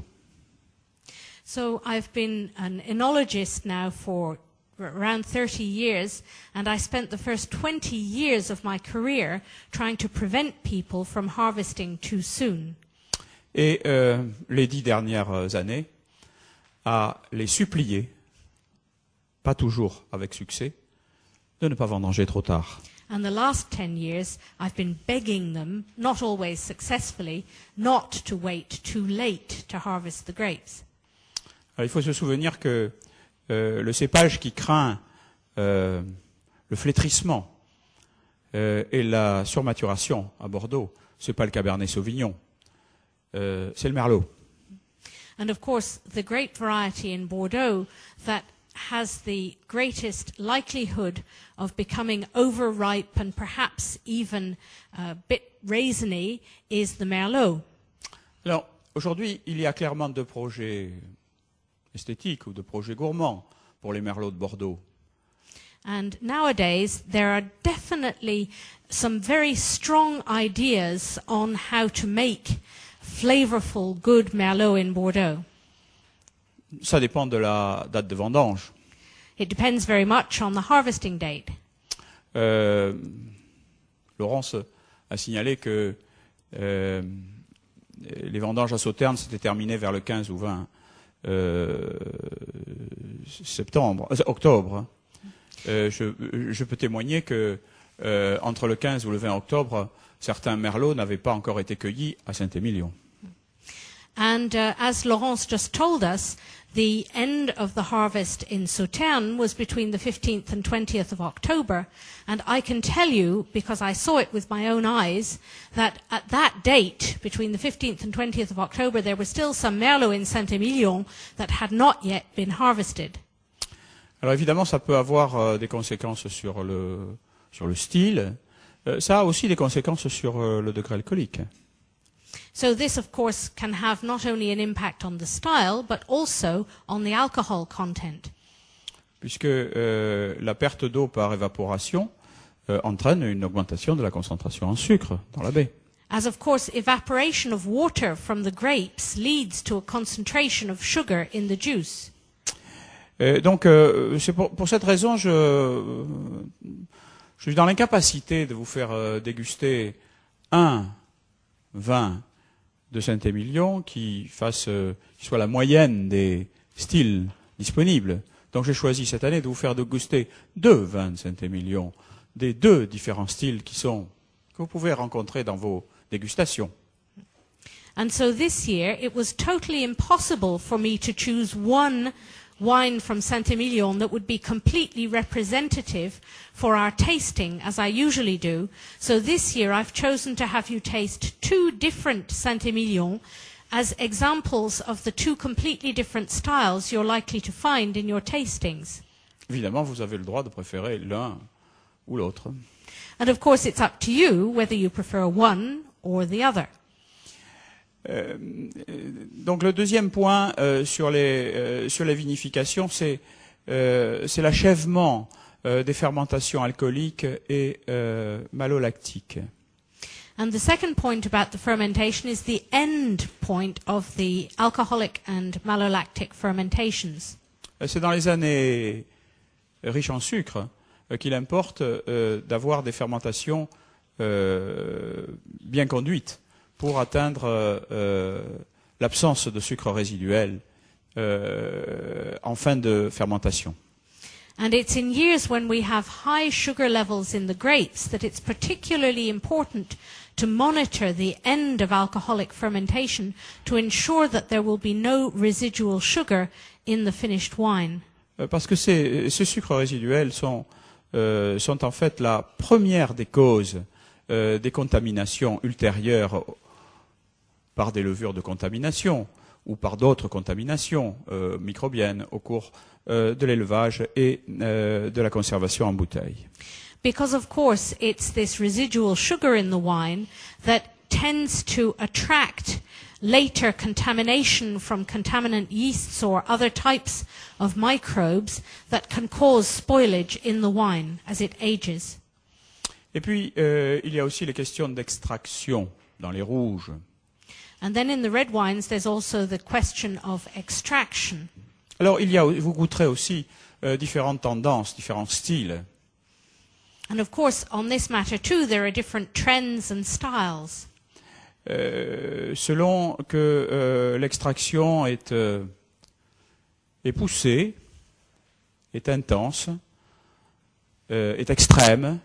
So I've been an enologist now for around thirty years, and I spent the first twenty years of my career trying to prevent people from harvesting too soon. Et euh, les dix dernières années, à les supplier, pas toujours avec succès, de ne pas vendanger trop tard. And the last ten years, I've been begging them, not always successfully, not to wait too late to harvest the grapes. Alors, il faut se souvenir que euh, le cépage qui craint euh, le flétrissement euh, et la surmaturation à Bordeaux, c'est pas le Cabernet Sauvignon, euh, c'est le Merlot. And of course, the grape variety in Bordeaux that has the greatest likelihood of becoming overripe and perhaps even a bit raisiny is the Merlot. Alors, aujourd'hui, il y a clairement deux projets esthétiques ou de projets gourmands pour les Merlots de Bordeaux. And nowadays, there are definitely some very strong ideas on how to make flavorful, good Merlot in Bordeaux. Ça dépend de la date de vendange. It depends very much on the harvesting date. Euh, Laurence a signalé que euh, les vendanges à Sauternes s'étaient terminées vers le quinze ou vingt euh, septembre, euh, octobre. hein. Euh, je, je peux témoigner que euh, entre le quinze ou le vingt octobre, certains merlots n'avaient pas encore été cueillis à Saint-Émilion. And uh, as Laurence just told us, the end of the harvest in Sauternes was between the fifteenth and twentieth of October. And I can tell you, because I saw it with my own eyes, that at that date, between the fifteenth and twentieth of October, there were still some Merlot in Saint-Émilion that had not yet been harvested. Alors évidemment, ça peut avoir euh, des conséquences sur le sur le style. Euh, ça a aussi des conséquences sur euh, le degré alcoolique. So this, of course, can have not only an impact on the style, but also on the alcohol content. Puisque euh, la perte d'eau par évaporation euh, entraîne une augmentation de la concentration en sucre dans la baie. As, of course, evaporation of water from the grapes leads to a concentration of sugar in the juice. Et donc, euh, c'est pour, pour cette raison, je, euh, je suis dans l'incapacité de vous faire euh, déguster un vin de Saint-Émilion qui fasse, euh, qui soit la moyenne des styles disponibles. Donc, j'ai choisi cette année de vous faire déguster deux vins de Saint-Émilion, des deux différents styles qui sont que vous pouvez rencontrer dans vos dégustations. And so this year, it was totally impossible for me to choose one wine from Saint-Émilion that would be completely representative for our tasting, as I usually do. So this year, I've chosen to have you taste two different Saint-Émilion as examples of the two completely different styles you're likely to find in your tastings. Évidemment, vous avez le droit de préférer l'un ou l'autre. And of course, it's up to you whether you prefer one or the other. Euh, donc le deuxième point euh, sur, les, euh, sur la vinification, c'est euh, c'est l'achèvement euh, des fermentations alcooliques et euh, malolactiques. And the second point about the fermentation is the end point of the alcoholic and malolactic fermentations. C'est dans les années riches en sucre euh, qu'il importe euh, d'avoir des fermentations euh, bien conduites pour atteindre euh, l'absence de sucre résiduel euh, en fin de fermentation. And it's in years when we have high sugar levels in the grapes that it's particularly important to monitor the end of alcoholic fermentation to ensure that there will be no residual sugar in the finished wine. Parce que ces, ces sucres résiduels sont, euh, sont en fait la première des causes euh, des contaminations ultérieures par des levures de contamination ou par d'autres contaminations euh, microbiennes au cours euh, de l'élevage et euh, de la conservation en bouteille. Because of course it's this residual sugar in the wine that tends to attract later contamination from contaminant yeasts or other types of microbes that can cause spoilage in the wine as it ages. Et puis euh, il y a aussi les questions d'extraction dans les rouges. And then in the red wines there's also the question of extraction. Alors il y a, vous goûterez aussi euh, différentes tendances, différents styles. And of course, on this matter too, there are different trends and styles. Euh, selon que euh, l'extraction est, euh, est poussée, est intense, euh, est extrême.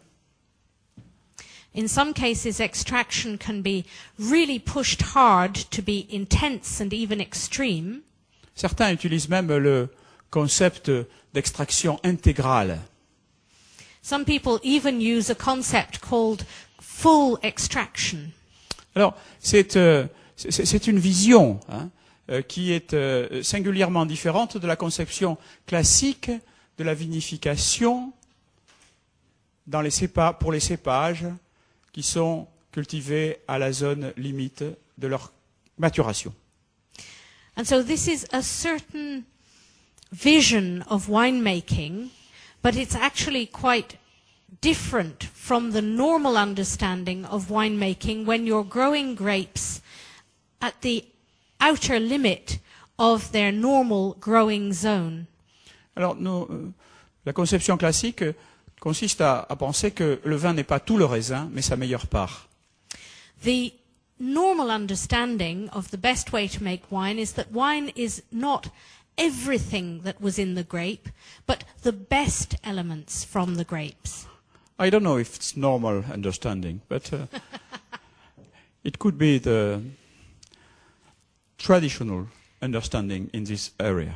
In some cases, extraction can be really pushed hard to be intense and even extreme. Certains utilisent même le concept d'extraction intégrale. Some people even use a concept called full extraction. Alors, c'est euh, c'est une vision hein, euh, qui est euh, singulièrement différente de la conception classique de la vinification dans les cépa, pour les cépages qui sont cultivés à la zone limite de leur maturation. And so this is a certain vision of winemaking, but it's actually quite different from the normal understanding of winemaking when you're growing grapes at the outer limit of their normal growing zone. Alors, nous, euh, la conception classique consiste à, à penser que le vin n'est pas tout le raisin, mais sa meilleure part. The normal understanding of the best way to make wine is that wine is not everything that was in the grape, but the best elements from the grapes. I don't know if it's normal understanding, but uh, it could be the traditional understanding in this area.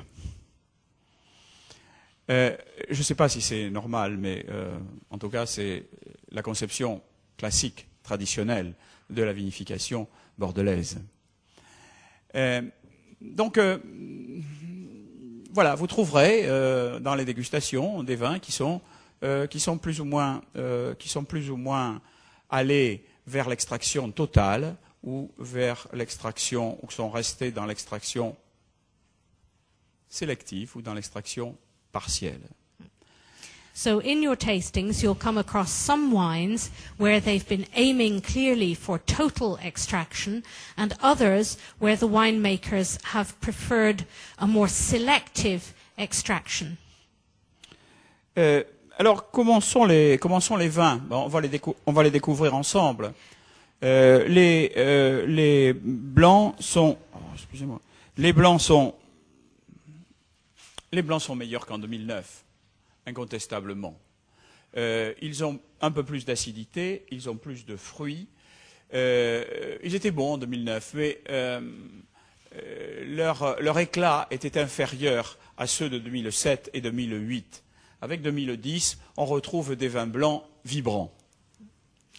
Euh, je ne sais pas si c'est normal, mais euh, en tout cas, c'est la conception classique, traditionnelle de la vinification bordelaise. Euh, donc, euh, voilà, vous trouverez euh, dans les dégustations des vins qui sont euh, qui sont plus ou moins euh, qui sont plus ou moins allés vers l'extraction totale ou vers l'extraction ou qui sont restés dans l'extraction sélective ou dans l'extraction partielle. So in your tastings, you'll come across some wines where they've been aiming clearly for total extraction, and others where the winemakers have preferred a more selective extraction. Euh, alors, comment sont les, comment sont les vins? Bon, on va les, décou- on va les découvrir ensemble. Euh, les, euh, les blancs sont, oh, excusez-moi, les blancs sont, les blancs sont meilleurs qu'en deux mille neuf. Incontestablement. Euh, ils ont un peu plus d'acidité, ils ont plus de fruits. Euh, ils étaient bons en deux mille neuf, mais euh, euh, leur, leur éclat était inférieur à ceux de deux mille sept et deux mille huit. Avec deux mille dix, on retrouve des vins blancs vibrants.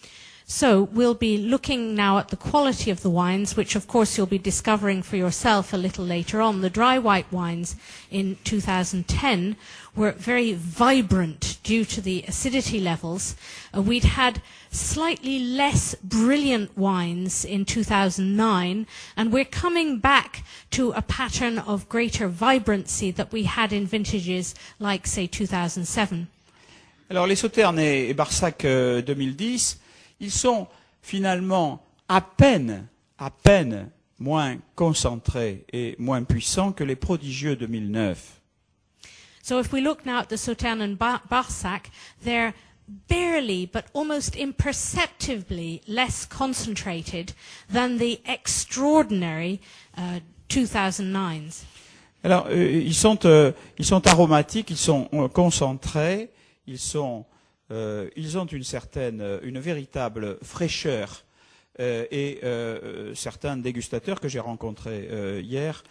So we'll be looking now at the quality of the wines, which of course you'll be discovering for yourself a little later on. The dry white wines in two thousand ten were very vibrant due to the acidity levels. Uh, we'd had slightly less brilliant wines in two thousand nine, and we're coming back to a pattern of greater vibrancy that we had in vintages like, say, two thousand seven. Alors les Sauternes et, et Barsac euh, deux mille dix, ils sont finalement à peine, à peine moins concentrés et moins puissants que les prodigieux deux mille neuf. So if we look now at the Sauternes and Bar- Barsac, they're barely but almost imperceptibly less concentrated than the extraordinary uh, two thousand nines. Alors euh, ils sont, euh, ils sont aromatiques, ils sont euh, concentrés, ils sont, euh, ils ont une certaine, une véritable fraîcheur. Euh, et euh, certains dégustateurs que j'ai rencontrés euh, hier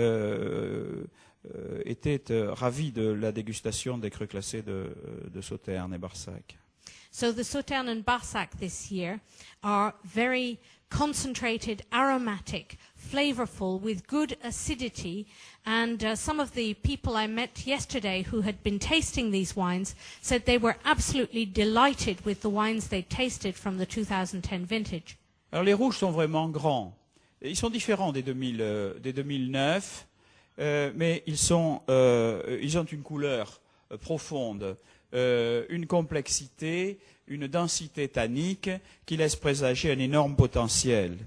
euh, euh, étaient euh, ravis de la dégustation des crus classés de, de Sauternes et Barsac. So the Sauternes and Barsac this year are very concentrated, aromatic, flavorful, with good acidity. And uh, some of the people I met yesterday who had been tasting these wines said they were absolutely delighted with the wines they tasted from the two thousand ten vintage. Alors les rouges sont vraiment grands. Ils sont différents des, deux mille, euh, des deux mille neuf, euh, mais ils, sont, euh, ils ont une couleur euh, profonde, euh, une complexité, une densité tannique qui laisse présager un énorme potentiel.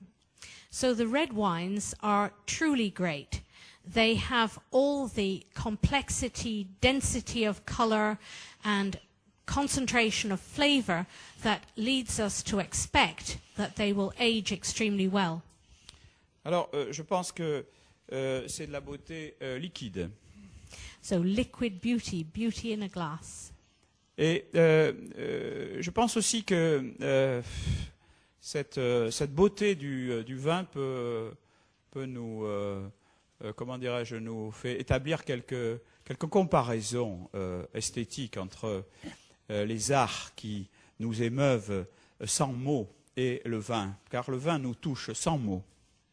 So the red wines are truly great. They have all the complexity, density of color, and concentration of flavor that leads us to expect that they will age extremely well. Alors, euh, je pense que euh, c'est de la beauté euh, liquide. So liquid beauty, beauty in a glass. Et euh, euh, je pense aussi que euh, cette, euh, cette beauté du, du vin peut, peut nous, euh, euh, comment dirais-je, nous fait établir quelques, quelques comparaisons euh, esthétiques entre euh, les arts qui nous émeuvent sans mots et le vin, car le vin nous touche sans mots.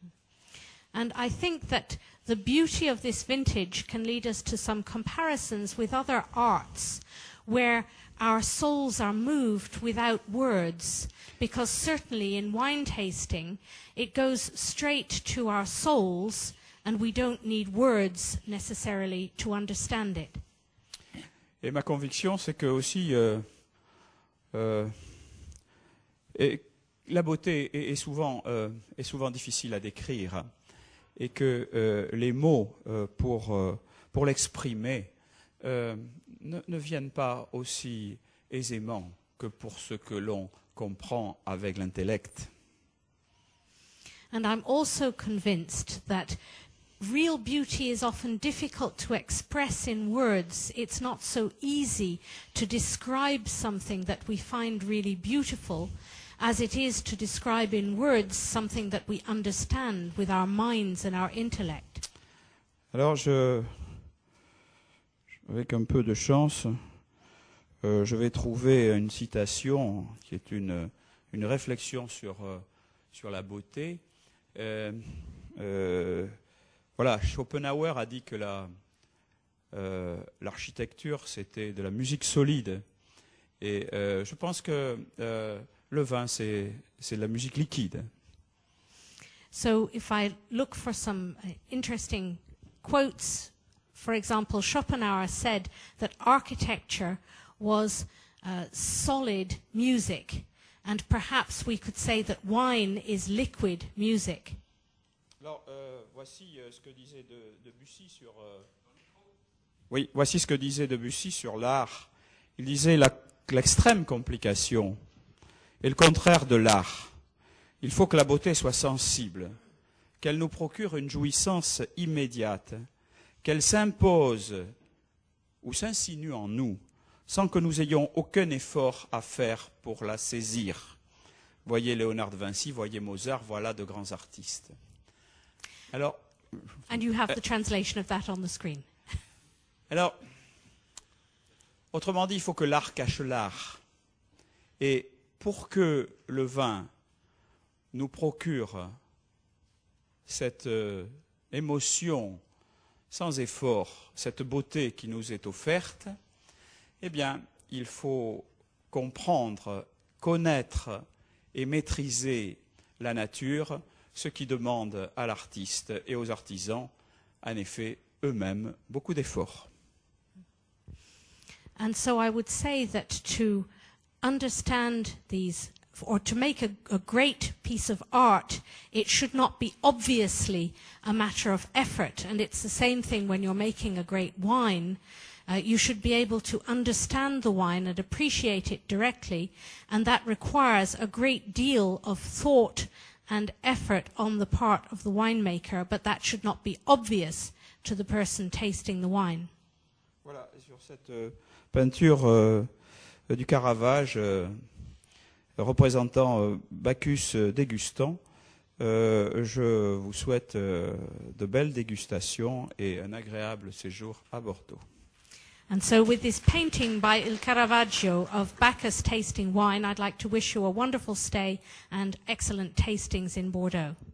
And I think that the beauty of this vintage can lead us to some comparisons with other arts where our souls are moved without words, because certainly in wine tasting it goes straight to our souls and we don't need words necessarily to understand it. Et ma conviction, c'est que aussi euh, euh, et la beauté est, est, souvent, euh, est souvent difficile à décrire, et que euh, les mots euh, pour, euh, pour l'exprimer euh, ne, ne viennent pas aussi aisément que pour ce que l'on comprend avec l'intellect. And I'm also convinced that real beauty is often difficult to express in words. It's not so easy to describe something that we find really beautiful as it is to describe in words something that we understand with our minds and our intellect. Alors, je, avec un peu de chance, euh, je vais trouver une citation qui est une, une réflexion sur, euh, sur la beauté. Euh, euh, voilà, Schopenhauer a dit que la, euh, l'architecture, c'était de la musique solide. Et euh, je pense que euh, le vin, c'est, c'est de la musique liquide. So if I look for some uh, interesting quotes, for example, Schopenhauer said that architecture was uh, solid music, and perhaps we could say that wine is liquid music. Alors, euh, voici euh, ce que disait de, Debussy sur. Euh, oui, voici ce que disait Debussy sur l'art. Il disait la, l'extrême complication est le contraire de l'art. Il faut que la beauté soit sensible, qu'elle nous procure une jouissance immédiate, qu'elle s'impose ou s'insinue en nous, sans que nous ayons aucun effort à faire pour la saisir. Voyez Léonard de Vinci, voyez Mozart, voilà de grands artistes. Alors, And you have the translation of that on the screen. Alors, autrement dit, il faut que l'art cache l'art. Et pour que le vin nous procure cette euh, émotion sans effort, cette beauté qui nous est offerte, eh bien, il faut comprendre, connaître et maîtriser la nature, ce qui demande à l'artiste et aux artisans, en effet, eux-mêmes, beaucoup d'efforts. And so I would say that to understand these, or to make a, a great piece of art, it should not be obviously a matter of effort. And it's the same thing when you're making a great wine. Uh, you should be able to understand the wine and appreciate it directly, and that requires a great deal of thought and effort on the part of the winemaker, but that should not be obvious to the person tasting the wine. Voilà, sur cette euh, peinture euh, du Caravage euh, représentant euh, Bacchus euh, dégustant, euh, je vous souhaite euh, de belles dégustations et un agréable séjour à Bordeaux. And so with this painting by Il Caravaggio of Bacchus tasting wine, I'd like to wish you a wonderful stay and excellent tastings in Bordeaux.